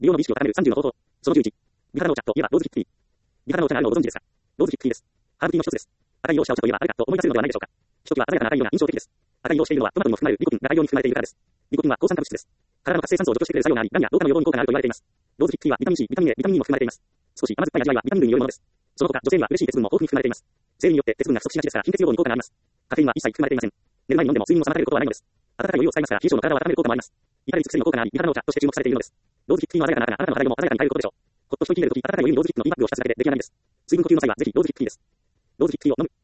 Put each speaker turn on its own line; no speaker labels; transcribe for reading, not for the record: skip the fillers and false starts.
美容の美意識を高める30の方法。その11。美肌のお茶といえばローズヒップティー。美肌のお茶があるのをご存知ですか？ローズヒップティーです。ハーブティーの一つです。赤い色をしたお茶といえばあれかと思い出せるのではないでしょうか。ひときわ鮮やかな赤い色が印象的です。赤い色をしているのはトマトにも含まれるリコピンが大量に含まれているからです。リコピンは抗酸化物質です。体の活性酸素を除去してくれる作用があり、がんや老化の予防に効果があると言われています。ローズヒップティーはビタミン C、ビタミン A、ビタミン E も含まれています。少し甘酸っぱい味わいはビタミン類によるものです。その他、女性には嬉しい鉄分も豊富に含まれています。生理によって鉄分が不足しがちですから、貧血予防に効果があります。カフェインは一切含まれていません。寝る前に飲んでも睡眠を妨げることはないのです。温かいお湯を使いますから、冷え性の体を温める効果もあります。至れり尽くせりの効果があり、美肌のお茶として注目されているのです。ローズヒップティーの鮮やかな赤があなたの肌色も鮮やかに変えることでしょう。ほっと一息入れるとき、温かいお湯にローズヒップのティーバッグを浸すだけで出来上がりです。水分補給の際はぜひローズヒップティーです。ローズヒップティーを飲む。